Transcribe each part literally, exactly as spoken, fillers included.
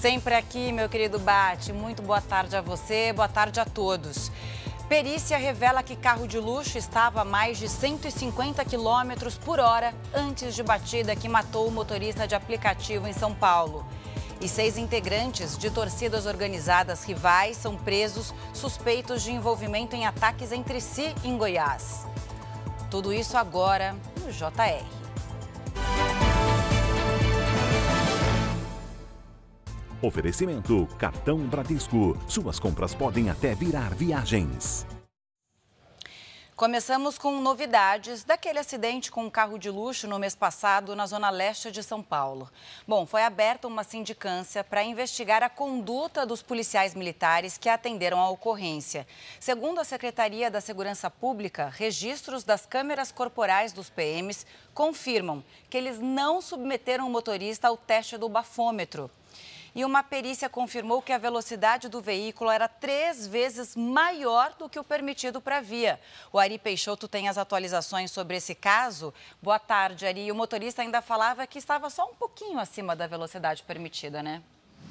Sempre aqui, meu querido Bate. Muito boa tarde a você, boa tarde a todos. Perícia revela que carro de luxo estava a mais de cento e cinquenta quilômetros por hora antes de batida que matou o motorista de aplicativo em São Paulo. E seis integrantes de torcidas organizadas rivais são presos suspeitos de envolvimento em ataques entre si em Goiás. Tudo isso agora no J R. Oferecimento Cartão Bradesco. Suas compras podem até virar viagens. Começamos com novidades daquele acidente com um carro de luxo no mês passado na zona leste de São Paulo. Bom, foi aberta uma sindicância para investigar a conduta dos policiais militares que atenderam a ocorrência. Segundo a Secretaria da Segurança Pública, registros das câmeras corporais dos P Ms confirmam que eles não submeteram o motorista ao teste do bafômetro. E uma perícia confirmou que a velocidade do veículo era três vezes maior do que o permitido para a via. O Ari Peixoto tem as atualizações sobre esse caso. Boa tarde, Ari. O motorista ainda falava que estava só um pouquinho acima da velocidade permitida, né?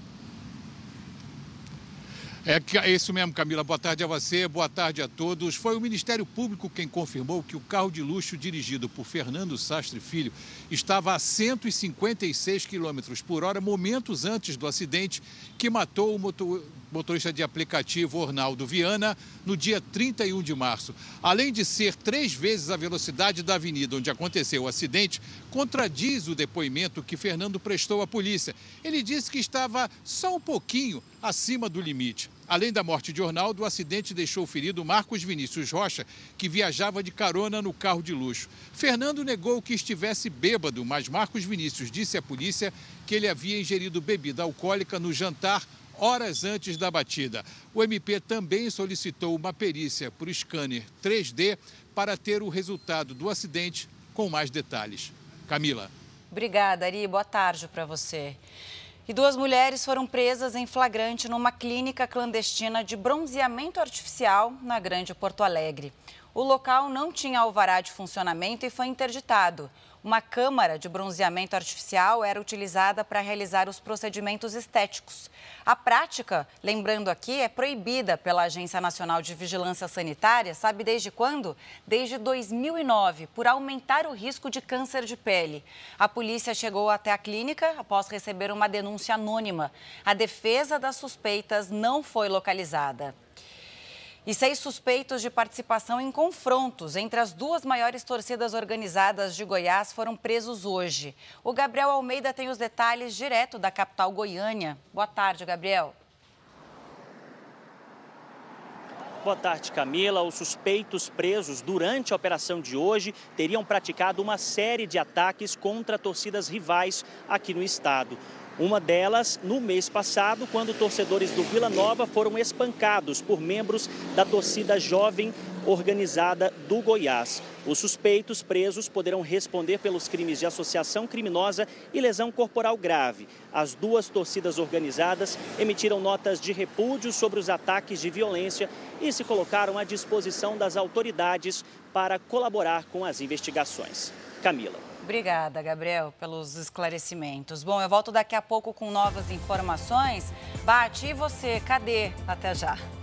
É isso mesmo, Camila. Boa tarde a você, boa tarde a todos. Foi o Ministério Público quem confirmou que o carro de luxo dirigido por Fernando Sastre Filho estava a cento e cinquenta e seis quilômetros por hora, momentos antes do acidente que matou o motor... motorista de aplicativo Ornaldo Viana no dia trinta e um de março. Além de ser três vezes a velocidade da avenida onde aconteceu o acidente, contradiz o depoimento que Fernando prestou à polícia. Ele disse que estava só um pouquinho acima do limite. Além da morte de Ornaldo, o acidente deixou ferido Marcos Vinícius Rocha, que viajava de carona no carro de luxo. Fernando negou que estivesse bêbado, mas Marcos Vinícius disse à polícia que ele havia ingerido bebida alcoólica no jantar horas antes da batida. O M P também solicitou uma perícia por scanner três D para ter o resultado do acidente com mais detalhes. Camila. Obrigada, Ari. Boa tarde para você. E duas mulheres foram presas em flagrante numa clínica clandestina de bronzeamento artificial na Grande Porto Alegre. O local não tinha alvará de funcionamento e foi interditado. Uma câmara de bronzeamento artificial era utilizada para realizar os procedimentos estéticos. A prática, lembrando aqui, é proibida pela Agência Nacional de Vigilância Sanitária, sabe desde quando? Desde dois mil e nove, por aumentar o risco de câncer de pele. A polícia chegou até a clínica após receber uma denúncia anônima. A defesa das suspeitas não foi localizada. E seis suspeitos de participação em confrontos entre as duas maiores torcidas organizadas de Goiás foram presos hoje. O Gabriel Almeida tem os detalhes direto da capital Goiânia. Boa tarde, Gabriel. Boa tarde, Camila. Os suspeitos presos durante a operação de hoje teriam praticado uma série de ataques contra torcidas rivais aqui no estado. Uma delas no mês passado, quando torcedores do Vila Nova foram espancados por membros da torcida jovem organizada do Goiás. Os suspeitos presos poderão responder pelos crimes de associação criminosa e lesão corporal grave. As duas torcidas organizadas emitiram notas de repúdio sobre os ataques de violência e se colocaram à disposição das autoridades para colaborar com as investigações. Camila. Obrigada, Gabriel, pelos esclarecimentos. Bom, eu volto daqui a pouco com novas informações. Bate, e você? Cadê? Até já.